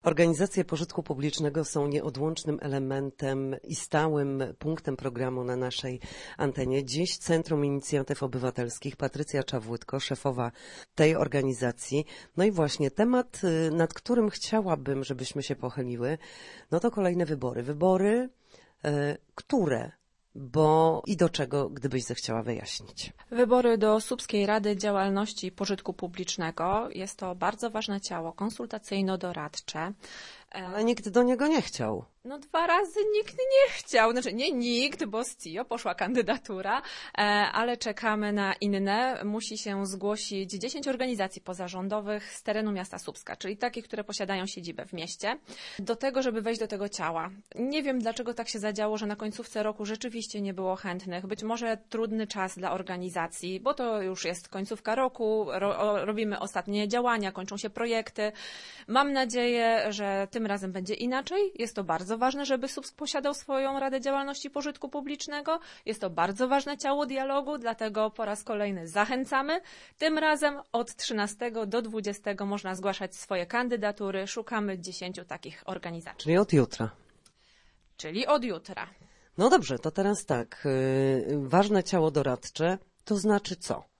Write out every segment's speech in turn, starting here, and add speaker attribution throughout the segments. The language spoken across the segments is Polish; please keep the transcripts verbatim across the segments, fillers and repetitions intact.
Speaker 1: Organizacje pożytku publicznego są nieodłącznym elementem i stałym punktem programu na naszej antenie. Dziś Centrum Inicjatyw Obywatelskich, Patrycja Czawłytko, szefowa tej organizacji. No i właśnie temat, nad którym chciałabym, żebyśmy się pochyliły, no to kolejne wybory. Wybory, e, które... Bo i do czego, gdybyś zechciała wyjaśnić?
Speaker 2: Wybory do Słupskiej Rady Działalności Pożytku Publicznego. Jest to bardzo ważne ciało konsultacyjno-doradcze.
Speaker 1: Ale nikt do niego nie chciał.
Speaker 2: No dwa razy nikt nie chciał, znaczy nie nikt, bo z C I O poszła kandydatura, ale czekamy na inne. Musi się zgłosić dziesięć organizacji pozarządowych z terenu miasta Słupska, czyli takich, które posiadają siedzibę w mieście, do tego, żeby wejść do tego ciała. Nie wiem, dlaczego tak się zadziało, że na końcówce roku rzeczywiście nie było chętnych. Być może trudny czas dla organizacji, bo to już jest końcówka roku, ro, robimy ostatnie działania, kończą się projekty. Mam nadzieję, że tym razem będzie inaczej. Jest to bardzo ważne, żeby Słupsk posiadał swoją Radę Działalności Pożytku Publicznego. Jest to bardzo ważne ciało dialogu, dlatego po raz kolejny zachęcamy. Tym razem od trzynastego do dwudziestego można zgłaszać swoje kandydatury. Szukamy dziesięciu takich organizacji.
Speaker 1: Czyli od jutra.
Speaker 2: Czyli od jutra.
Speaker 1: No dobrze, to teraz tak. Yy, ważne ciało doradcze, to znaczy co?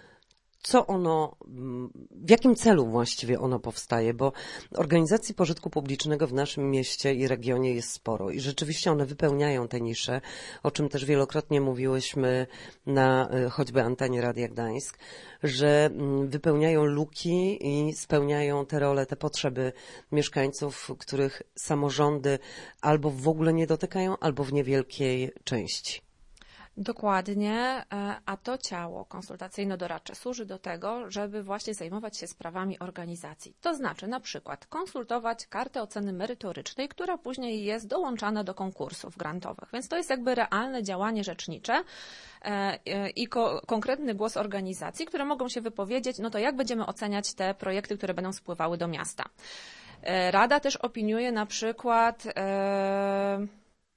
Speaker 1: Co ono, w jakim celu właściwie ono powstaje, bo organizacji pożytku publicznego w naszym mieście i regionie jest sporo i rzeczywiście one wypełniają te nisze, o czym też wielokrotnie mówiłyśmy na choćby antenie Radia Gdańsk, że wypełniają luki i spełniają te role, te potrzeby mieszkańców, których samorządy albo w ogóle nie dotykają, albo w niewielkiej części.
Speaker 2: Dokładnie, a to ciało konsultacyjno-doradcze służy do tego, żeby właśnie zajmować się sprawami organizacji. To znaczy na przykład konsultować kartę oceny merytorycznej, która później jest dołączana do konkursów grantowych. Więc to jest jakby realne działanie rzecznicze i ko- konkretny głos organizacji, które mogą się wypowiedzieć, no to jak będziemy oceniać te projekty, które będą spływały do miasta. Rada też opiniuje na przykład... E...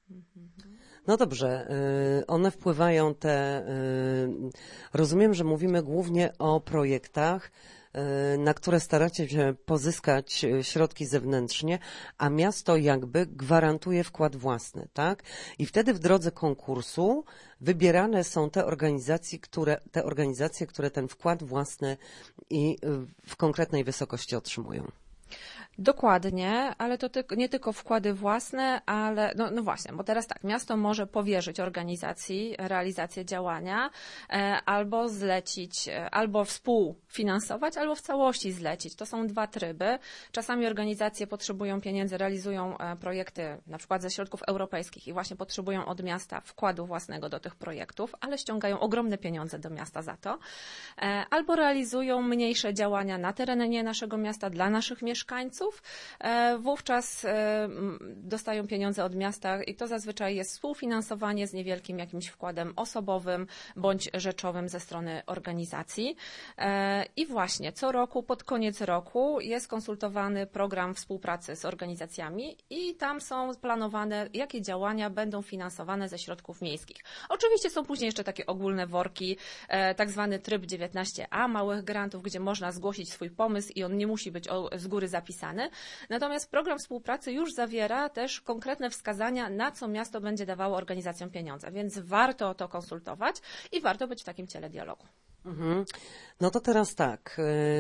Speaker 1: No dobrze, one wpływają te, rozumiem, że mówimy głównie o projektach, na które staracie się pozyskać środki zewnętrznie, a miasto jakby gwarantuje wkład własny, tak? I wtedy w drodze konkursu wybierane są te organizacje, które, te organizacje, które ten wkład własny i w konkretnej wysokości otrzymują.
Speaker 2: Dokładnie, ale to ty, nie tylko wkłady własne, ale no, no właśnie, bo teraz tak, miasto może powierzyć organizacji realizację działania e, albo zlecić, albo współfinansować, albo w całości zlecić. To są dwa tryby. Czasami organizacje potrzebują pieniędzy, realizują e, projekty na przykład ze środków europejskich i właśnie potrzebują od miasta wkładu własnego do tych projektów, ale ściągają ogromne pieniądze do miasta za to. E, albo realizują mniejsze działania na terenie naszego miasta dla naszych mieszkańców. Wówczas dostają pieniądze od miasta i to zazwyczaj jest współfinansowanie z niewielkim jakimś wkładem osobowym bądź rzeczowym ze strony organizacji. I właśnie co roku, pod koniec roku jest konsultowany program współpracy z organizacjami i tam są planowane, jakie działania będą finansowane ze środków miejskich. Oczywiście są później jeszcze takie ogólne worki, tak zwany tryb dziewiętnaście a, małych grantów, gdzie można zgłosić swój pomysł i on nie musi być z góry zapisany. Natomiast program współpracy już zawiera też konkretne wskazania, na co miasto będzie dawało organizacjom pieniądze, więc warto to konsultować i warto być w takim ciele dialogu.
Speaker 1: Mhm. No to teraz tak,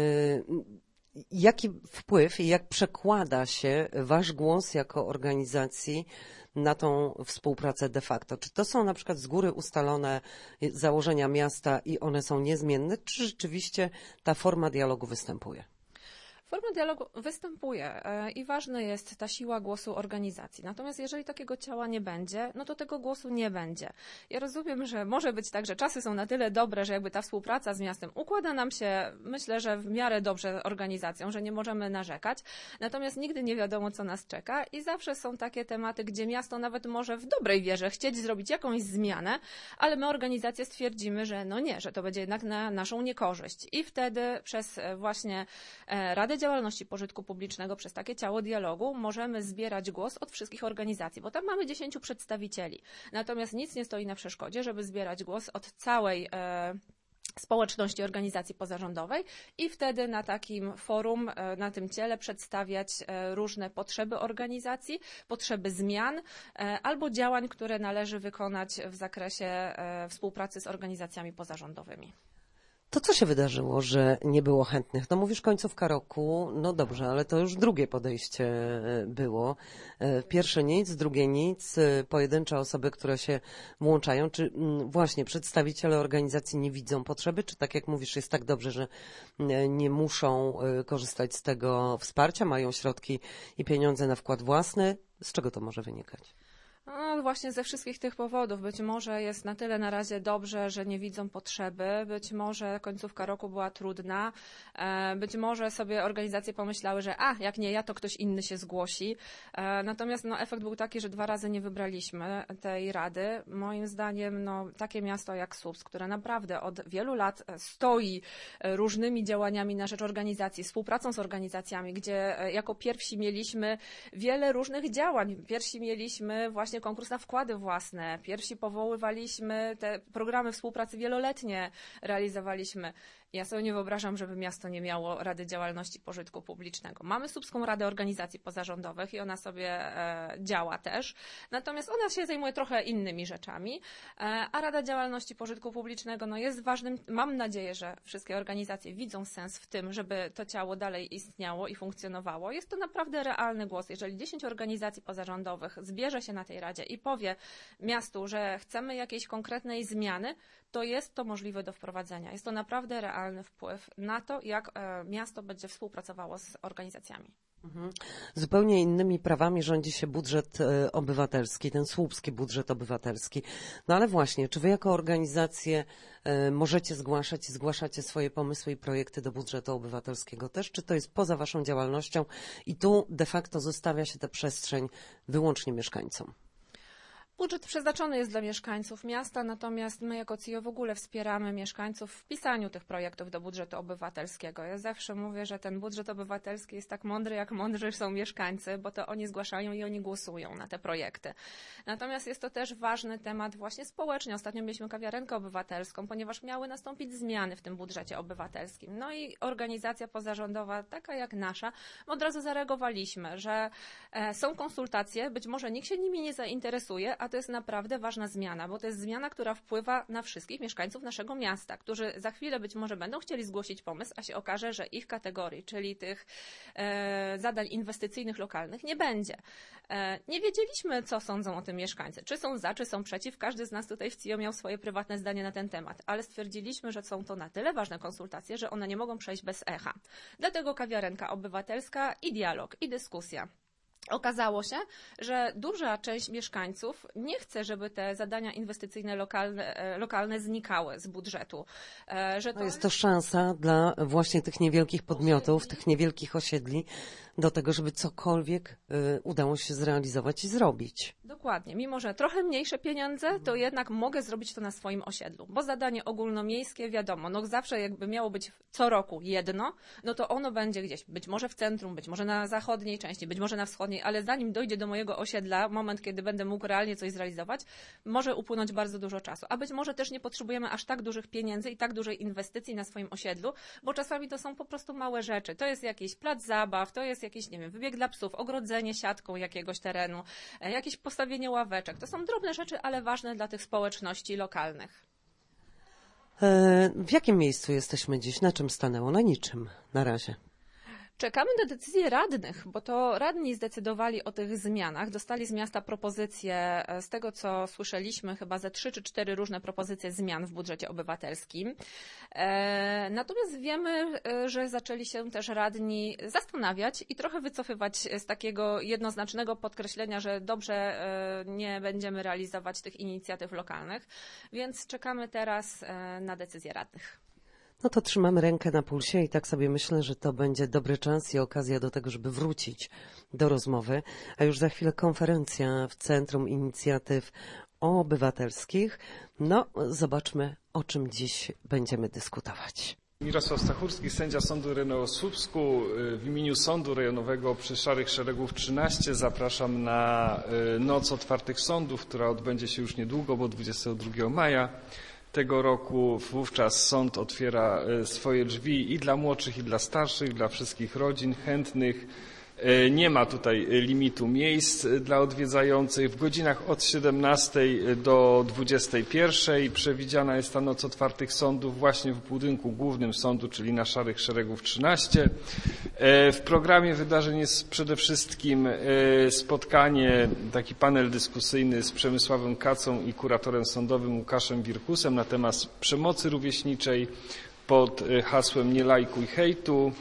Speaker 1: jaki wpływ i jak przekłada się wasz głos jako organizacji na tą współpracę de facto? Czy to są na przykład z góry ustalone założenia miasta i one są niezmienne, czy rzeczywiście ta forma dialogu występuje?
Speaker 2: Forma dialogu występuje i ważna jest ta siła głosu organizacji. Natomiast jeżeli takiego ciała nie będzie, no to tego głosu nie będzie. Ja rozumiem, że może być tak, że czasy są na tyle dobre, że jakby ta współpraca z miastem układa nam się, myślę, że w miarę dobrze organizacją, że nie możemy narzekać. Natomiast nigdy nie wiadomo, co nas czeka i zawsze są takie tematy, gdzie miasto nawet może w dobrej wierze chcieć zrobić jakąś zmianę, ale my organizacje stwierdzimy, że no nie, że to będzie jednak na naszą niekorzyść. I wtedy przez właśnie Radę Działalności Pożytku Publicznego, przez takie ciało dialogu możemy zbierać głos od wszystkich organizacji, bo tam mamy dziesięciu przedstawicieli. Natomiast nic nie stoi na przeszkodzie, żeby zbierać głos od całej e, społeczności organizacji pozarządowej i wtedy na takim forum, na tym ciele przedstawiać różne potrzeby organizacji, potrzeby zmian albo działań, które należy wykonać w zakresie współpracy z organizacjami pozarządowymi.
Speaker 1: To co się wydarzyło, że nie było chętnych? No mówisz końcówka roku, no dobrze, ale to już drugie podejście było. Pierwsze nic, drugie nic, pojedyncze osoby, które się włączają. Czy właśnie przedstawiciele organizacji nie widzą potrzeby, czy tak jak mówisz, jest tak dobrze, że nie muszą korzystać z tego wsparcia, mają środki i pieniądze na wkład własny? Z czego to może wynikać?
Speaker 2: No właśnie ze wszystkich tych powodów. Być może jest na tyle na razie dobrze, że nie widzą potrzeby. Być może końcówka roku była trudna. Być może sobie organizacje pomyślały, że a, jak nie ja, to ktoś inny się zgłosi. Natomiast no, efekt był taki, że dwa razy nie wybraliśmy tej rady. Moim zdaniem no, takie miasto jak Słupsk, które naprawdę od wielu lat stoi różnymi działaniami na rzecz organizacji, współpracą z organizacjami, gdzie jako pierwsi mieliśmy wiele różnych działań. Pierwsi mieliśmy właśnie konkurs na wkłady własne. Pierwsi powoływaliśmy te programy współpracy wieloletnie, realizowaliśmy. Ja sobie nie wyobrażam, żeby miasto nie miało Rady Działalności Pożytku Publicznego. Mamy Słupską Radę Organizacji Pozarządowych i ona sobie e, działa też. Natomiast ona się zajmuje trochę innymi rzeczami, e, a Rada Działalności Pożytku Publicznego no, jest ważnym. Mam nadzieję, że wszystkie organizacje widzą sens w tym, żeby to ciało dalej istniało i funkcjonowało. Jest to naprawdę realny głos. Jeżeli dziesięć organizacji pozarządowych zbierze się na tej Radzie i powie miastu, że chcemy jakiejś konkretnej zmiany, to jest to możliwe do wprowadzenia. Jest to naprawdę realny wpływ na to, jak miasto będzie współpracowało z organizacjami.
Speaker 1: Mhm. Zupełnie innymi prawami rządzi się budżet obywatelski, ten słupski budżet obywatelski. No ale właśnie, czy wy jako organizacje możecie zgłaszać i zgłaszacie swoje pomysły i projekty do budżetu obywatelskiego też, czy to jest poza waszą działalnością i tu de facto zostawia się tę przestrzeń wyłącznie mieszkańcom?
Speaker 2: Budżet przeznaczony jest dla mieszkańców miasta, natomiast my jako C I O w ogóle wspieramy mieszkańców w wpisaniu tych projektów do budżetu obywatelskiego. Ja zawsze mówię, że ten budżet obywatelski jest tak mądry, jak mądrzy są mieszkańcy, bo to oni zgłaszają i oni głosują na te projekty. Natomiast jest to też ważny temat właśnie społecznie. Ostatnio mieliśmy kawiarenkę obywatelską, ponieważ miały nastąpić zmiany w tym budżecie obywatelskim. No i organizacja pozarządowa, taka jak nasza, od razu zareagowaliśmy, że są konsultacje, być może nikt się nimi nie zainteresuje, a to jest naprawdę ważna zmiana, bo to jest zmiana, która wpływa na wszystkich mieszkańców naszego miasta, którzy za chwilę być może będą chcieli zgłosić pomysł, a się okaże, że ich kategorii, czyli tych e, zadań inwestycyjnych lokalnych nie będzie. E, nie wiedzieliśmy, co sądzą o tym mieszkańcy, czy są za, czy są przeciw. Każdy z nas tutaj w C I O miał swoje prywatne zdanie na ten temat, ale stwierdziliśmy, że są to na tyle ważne konsultacje, że one nie mogą przejść bez echa. Dlatego kawiarenka obywatelska i dialog, i dyskusja. Okazało się, że duża część mieszkańców nie chce, żeby te zadania inwestycyjne lokalne, lokalne znikały z budżetu. Że to
Speaker 1: jest to szansa dla właśnie tych niewielkich podmiotów, tych niewielkich osiedli do tego, żeby cokolwiek y, udało się zrealizować i zrobić.
Speaker 2: Dokładnie. Mimo że trochę mniejsze pieniądze, to jednak mogę zrobić to na swoim osiedlu, bo zadanie ogólnomiejskie, wiadomo, no zawsze jakby miało być co roku jedno, no to ono będzie gdzieś, być może w centrum, być może na zachodniej części, być może na wschodniej, ale zanim dojdzie do mojego osiedla, moment, kiedy będę mógł realnie coś zrealizować, może upłynąć bardzo dużo czasu. A być może też nie potrzebujemy aż tak dużych pieniędzy i tak dużej inwestycji na swoim osiedlu, bo czasami to są po prostu małe rzeczy. To jest jakiś plac zabaw, to jest jakiś, nie wiem, wybieg dla psów, ogrodzenie siatką jakiegoś terenu, jakieś postawienie ławeczek. To są drobne rzeczy, ale ważne dla tych społeczności lokalnych.
Speaker 1: W jakim miejscu jesteśmy dziś? Na czym stanęło? Na niczym na razie.
Speaker 2: Czekamy na decyzję radnych, bo to radni zdecydowali o tych zmianach. Dostali z miasta propozycje, z tego co słyszeliśmy, chyba ze trzy czy cztery różne propozycje zmian w budżecie obywatelskim. Natomiast wiemy, że zaczęli się też radni zastanawiać i trochę wycofywać z takiego jednoznacznego podkreślenia, że dobrze nie będziemy realizować tych inicjatyw lokalnych, więc czekamy teraz na decyzję radnych.
Speaker 1: No to trzymamy rękę na pulsie i tak sobie myślę, że to będzie dobry czas i okazja do tego, żeby wrócić do rozmowy. A już za chwilę konferencja w Centrum Inicjatyw Obywatelskich. No, zobaczmy, o czym dziś będziemy dyskutować.
Speaker 3: Mirosław Stachurski, sędzia Sądu Rejonowego w Słupsku. W imieniu Sądu Rejonowego przy Szarych Szeregów trzynaście zapraszam na Noc Otwartych Sądów, która odbędzie się już niedługo, bo dwudziestego drugiego maja. tego roku. Wówczas sąd otwiera swoje drzwi i dla młodszych, i dla starszych, dla wszystkich rodzin chętnych. Nie ma tutaj limitu miejsc dla odwiedzających. W godzinach od siedemnastej do dwudziestej pierwszej przewidziana jest ta noc otwartych sądów właśnie w budynku głównym sądu, czyli na Szarych Szeregów trzynaście. W programie wydarzeń jest przede wszystkim spotkanie, taki panel dyskusyjny z Przemysławem Kacą i kuratorem sądowym Łukaszem Wirkusem na temat przemocy rówieśniczej pod hasłem Nie lajkuj hejtu.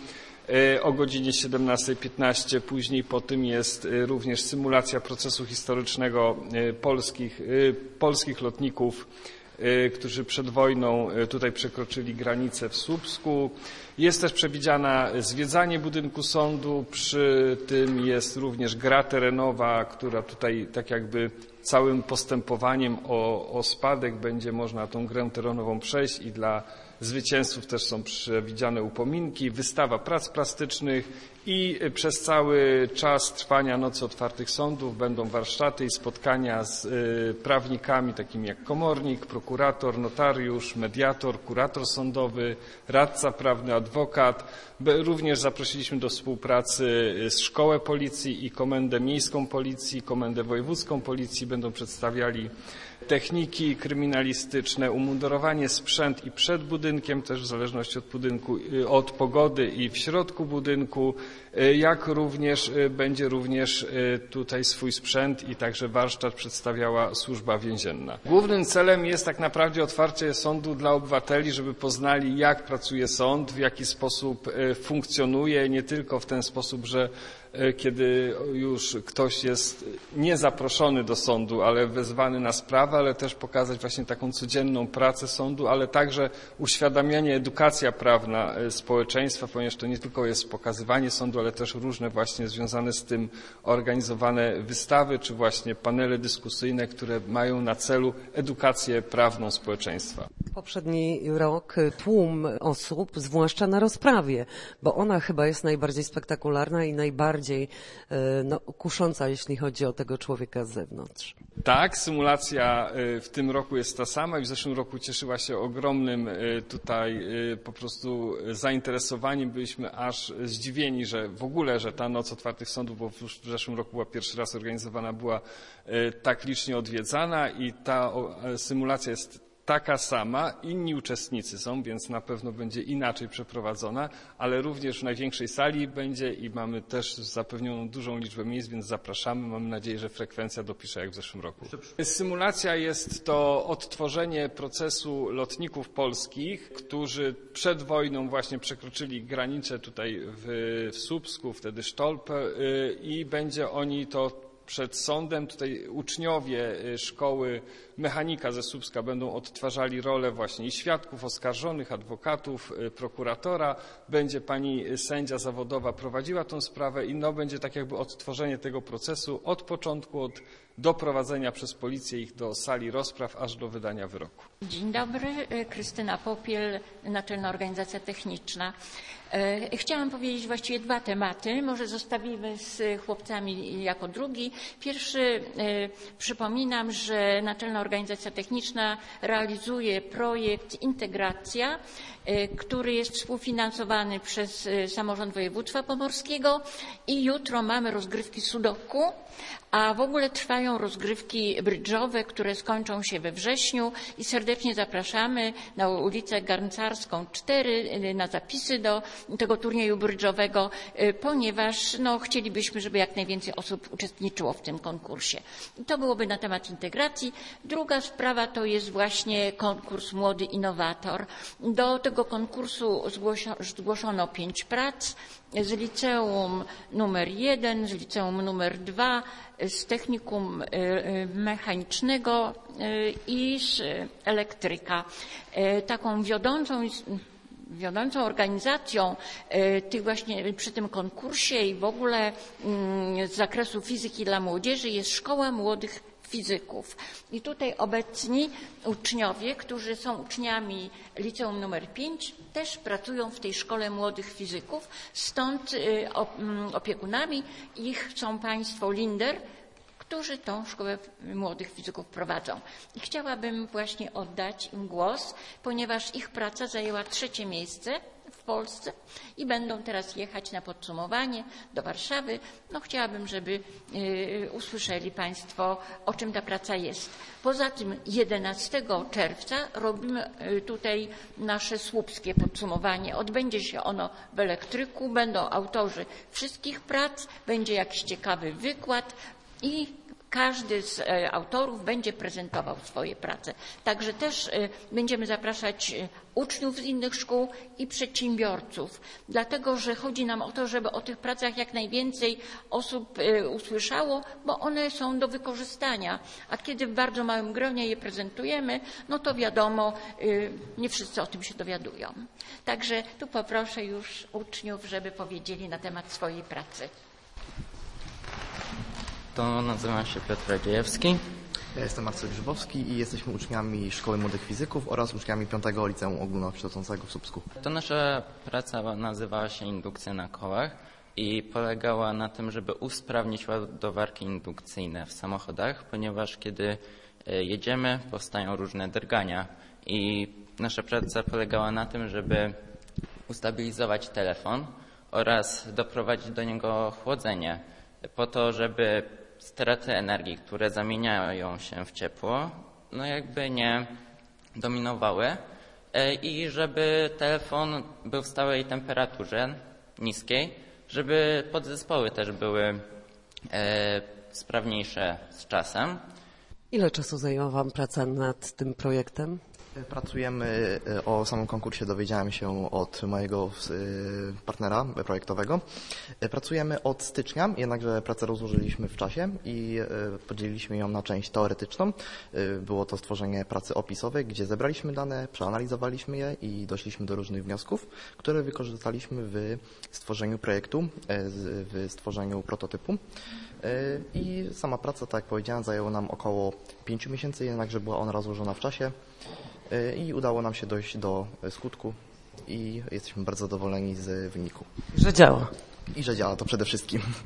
Speaker 3: O godzinie siedemnastej piętnaście. Później po tym jest również symulacja procesu historycznego polskich, polskich lotników, którzy przed wojną tutaj przekroczyli granicę w Słupsku. Jest też przewidziana zwiedzanie budynku sądu, przy tym jest również gra terenowa, która tutaj tak jakby całym postępowaniem o, o spadek będzie można tą grę terenową przejść i dla zwycięzców też są przewidziane upominki, wystawa prac plastycznych i przez cały czas trwania Nocy Otwartych Sądów będą warsztaty i spotkania z prawnikami takimi jak komornik, prokurator, notariusz, mediator, kurator sądowy, radca prawny, adwokat. Również zaprosiliśmy do współpracy Szkołę Policji i Komendę Miejską Policji, Komendę Wojewódzką Policji. Będą przedstawiali techniki kryminalistyczne, umundurowanie, sprzęt i przed budynkiem, też w zależności od budynku, od pogody i w środku budynku, jak również będzie również tutaj swój sprzęt i także warsztat przedstawiała Służba Więzienna. Głównym celem jest tak naprawdę otwarcie sądu dla obywateli, żeby poznali, jak pracuje sąd, w jaki sposób funkcjonuje, nie tylko w ten sposób, że kiedy już ktoś jest niezaproszony do sądu, ale wezwany na sprawę, ale też pokazać właśnie taką codzienną pracę sądu, ale także uświadamianie, edukacja prawna społeczeństwa, ponieważ to nie tylko jest pokazywanie sądu, ale też różne właśnie związane z tym organizowane wystawy, czy właśnie panele dyskusyjne, które mają na celu edukację prawną społeczeństwa.
Speaker 1: Poprzedni rok tłum osób, zwłaszcza na rozprawie, bo ona chyba jest najbardziej spektakularna i najbardziej no, kusząca, jeśli chodzi o tego człowieka z zewnątrz.
Speaker 3: Tak, symulacja w tym roku jest ta sama i w zeszłym roku cieszyła się ogromnym tutaj po prostu zainteresowaniem. Byliśmy aż zdziwieni, że w ogóle, że ta Noc Otwartych Sądów, bo w zeszłym roku była pierwszy raz organizowana, była tak licznie odwiedzana i ta symulacja jest taka sama, inni uczestnicy są, więc na pewno będzie inaczej przeprowadzona, ale również w największej sali będzie i mamy też zapewnioną dużą liczbę miejsc, więc zapraszamy. Mamy nadzieję, że frekwencja dopisze jak w zeszłym roku. Symulacja jest to odtworzenie procesu lotników polskich, którzy przed wojną właśnie przekroczyli granicę tutaj w, w Słupsku, wtedy Sztolpę i będzie oni to przed sądem. Tutaj uczniowie szkoły mechanika ze Słupska będą odtwarzali rolę właśnie i świadków, oskarżonych, adwokatów, prokuratora. Będzie pani sędzia zawodowa prowadziła tę sprawę i no będzie tak jakby odtworzenie tego procesu od początku, od doprowadzenia przez policję ich do sali rozpraw, aż do wydania wyroku.
Speaker 4: Dzień dobry, Krystyna Popiel, Naczelna Organizacja Techniczna. Chciałam powiedzieć właściwie dwa tematy, może zostawimy z chłopcami jako drugi. Pierwszy, przypominam, że Naczelna Organizacja Techniczna realizuje projekt Integracja, który jest współfinansowany przez Samorząd Województwa Pomorskiego i jutro mamy rozgrywki sudoku, a w ogóle trwają rozgrywki brydżowe, które skończą się we wrześniu i serdecznie zapraszamy na ulicę Garncarską cztery na zapisy do tego turnieju brydżowego, ponieważ no, chcielibyśmy, żeby jak najwięcej osób uczestniczyło w tym konkursie. I to byłoby na temat integracji. Druga sprawa to jest właśnie konkurs Młody Innowator. Do tego konkursu zgłoszono pięć prac z liceum numer jeden, z liceum numer dwa, z technikum mechanicznego i z elektryka. Taką wiodącą Wiodącą organizacją tych właśnie przy tym konkursie i w ogóle z zakresu fizyki dla młodzieży jest Szkoła Młodych Fizyków. I tutaj obecni uczniowie, którzy są uczniami liceum numer pięć, też pracują w tej Szkole Młodych Fizyków. Stąd opiekunami ich są państwo Linder, którzy tą szkołę młodych fizyków prowadzą. I chciałabym właśnie oddać im głos, ponieważ ich praca zajęła trzecie miejsce w Polsce i będą teraz jechać na podsumowanie do Warszawy. No chciałabym, żeby y, usłyszeli Państwo, o czym ta praca jest. Poza tym jedenastego czerwca robimy y, tutaj nasze słupskie podsumowanie. Odbędzie się ono w elektryku, będą autorzy wszystkich prac, będzie jakiś ciekawy wykład i każdy z autorów będzie prezentował swoje prace. Także też będziemy zapraszać uczniów z innych szkół i przedsiębiorców, dlatego że chodzi nam o to, żeby o tych pracach jak najwięcej osób usłyszało, bo one są do wykorzystania. A kiedy w bardzo małym gronie je prezentujemy, no to wiadomo, nie wszyscy o tym się dowiadują. Także tu poproszę już uczniów, żeby powiedzieli na temat swojej pracy.
Speaker 5: To nazywam się Piotr Radziejewski.
Speaker 6: Ja jestem Marcel Grzybowski i jesteśmy uczniami Szkoły Młodych Fizyków oraz uczniami piątego Liceum Ogólnokształcącego w Słupsku.
Speaker 5: To nasza praca nazywała się Indukcja na kołach i polegała na tym, żeby usprawnić ładowarki indukcyjne w samochodach, ponieważ kiedy jedziemy, powstają różne drgania i nasza praca polegała na tym, żeby ustabilizować telefon oraz doprowadzić do niego chłodzenie po to, żeby straty energii, które zamieniają się w ciepło, no jakby nie dominowały i żeby telefon był w stałej temperaturze niskiej, żeby podzespoły też były e, sprawniejsze z czasem.
Speaker 1: Ile czasu zajęła Wam praca nad tym projektem?
Speaker 6: Pracujemy, o samym konkursie dowiedziałem się od mojego partnera projektowego. Pracujemy od stycznia, jednakże pracę rozłożyliśmy w czasie i podzieliliśmy ją na część teoretyczną. Było to stworzenie pracy opisowej, gdzie zebraliśmy dane, przeanalizowaliśmy je i doszliśmy do różnych wniosków, które wykorzystaliśmy w stworzeniu projektu, w stworzeniu prototypu. I sama praca, tak jak powiedziałem, zajęła nam około pięciu miesięcy, jednakże była ona rozłożona w czasie. I udało nam się dojść do skutku i jesteśmy bardzo zadowoleni z wyniku.
Speaker 1: Że działa.
Speaker 6: I że działa to przede wszystkim.